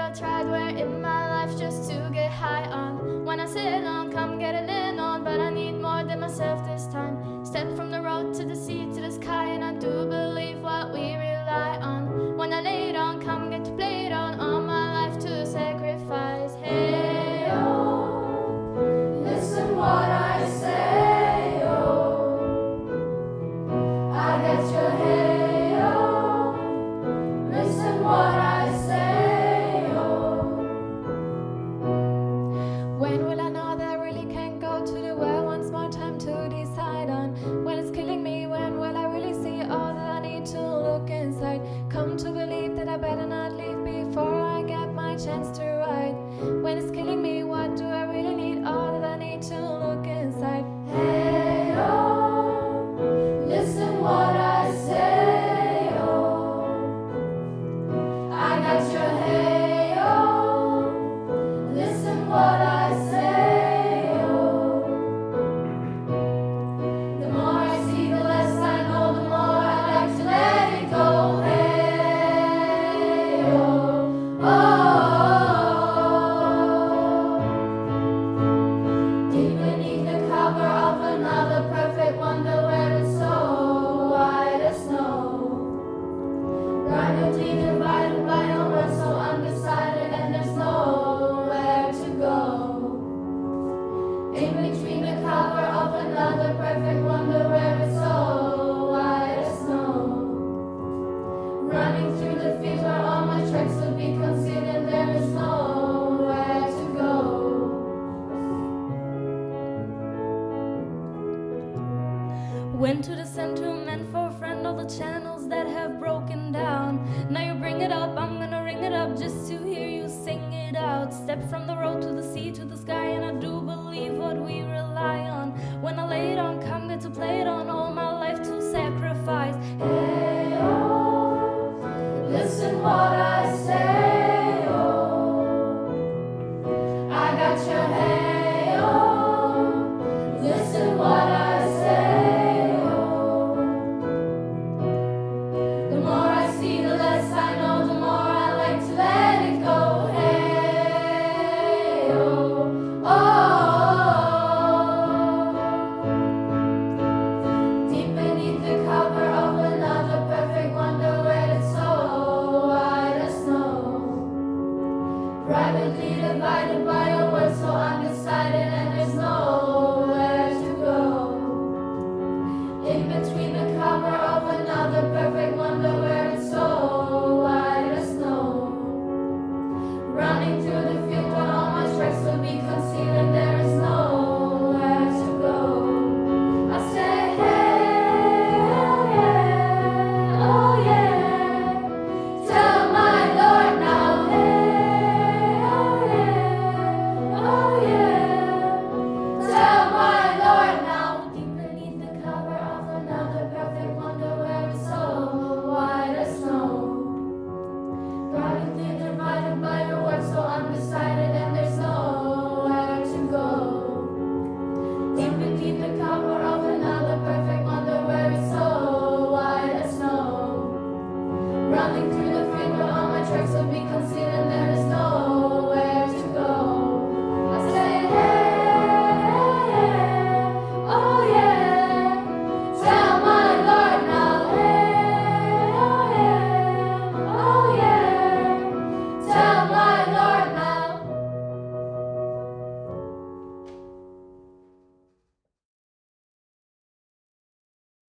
I tried where in my life just to get high on. When I sit on, come get it in on, but I need more than myself this time. Step from the road to the sea to the sky, and I do believe what we rely on. When I lay it on, come get to play it on, all my life to sacrifice. Hey, oh, listen what I say, oh, I get your hey, oh, listen what I say, oh. When will I know that I really can go to the well? Once more time to decide on. When it's killing me, when will I really see all that I need to look inside? Come to believe that I better not leave before I get my chance to ride. When it's killing me, what do I really need? All that I need to look inside. Hey, oh, listen what I say, oh, I got your hey, oh, listen what I say, oh. The more I see, the less I know, the more I like to let it go. Hey, oh, oh. Deep beneath the cover of another perfect wonder where it's so white as snow. Privately divided by a world so undecided, and there's nowhere to go. In between the cover of another perfect wonder where it's so white as snow. Running through the fields where all my tracks would be concealed, and there is nowhere to go. Went to the center, meant for a friend, all the channels that have broken down. Now you bring it up, I'm gonna ring it up just to hear you sing it out. Step from the road to the sea to the sky, and I do believe